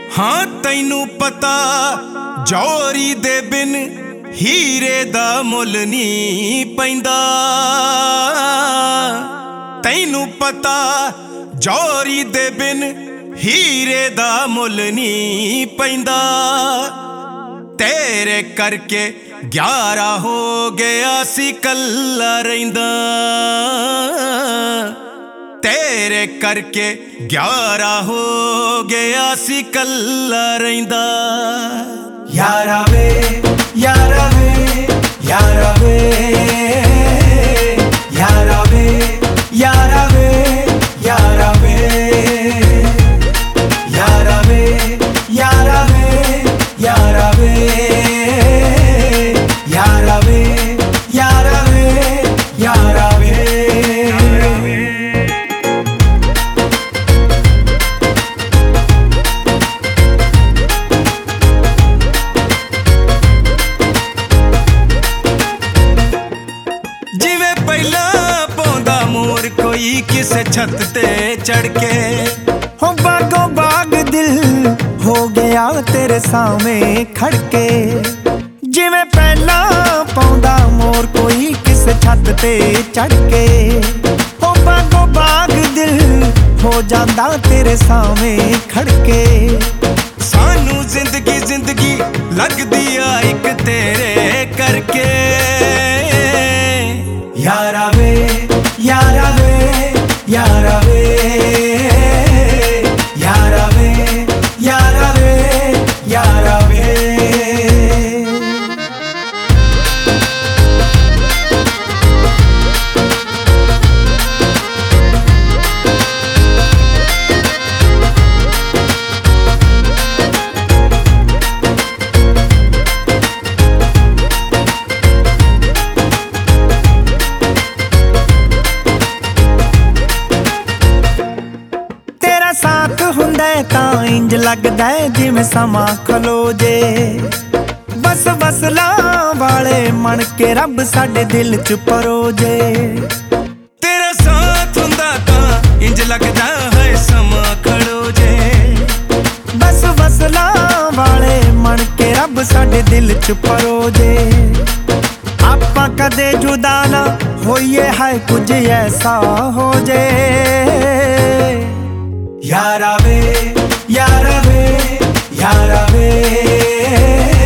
हाँ तैनू पता जौहरी दे बिन हीरे दा मुल नहीं पैंदा। तैनू पता जौहरी दे बिन हीरे दा मुल नहीं पैंदा। तेरे करके 11 हो गया सी कल्ला रहिंदा। तेरे करके 11 हो गया सी कल्ला रहिंदा। यारा वे यारा वे यारा वे यारा वे यारा वे यारा वे यारा वे यारा वे यारा वे यारा वे यारा वे यारा वे। जिवे पहला पौंदा मोर कोई किसे छत ते चढ़ के हो बागो बाग दिल हो गया तेरे सामने खड़के। जिवें पहला पौंदा मोर कोई किसे छत ते चढ़ के। हो बागो बाग दिल हो जांदा तेरे सामने खड़के। सानू जिंदगी जिंदगी लगदी आ इक तेरे करके। यारा वे यारा वे यारा वे यारा वे यारा वे यारा वे। साथ हुंदा तां इंज लगदा जिवें समा खलो जे। बस वसला वाले मन के रब साडे दिल च परोजे। तेरा साथ हुंदा तां इंज लगदा है समा खड़ो जे। बस वसला वाले मन के रब साडे दिल च परोजे। आपां कदे जुदा ना होइए है कुछ ऐसा हो जे। यारा वे यारा वे यारा वे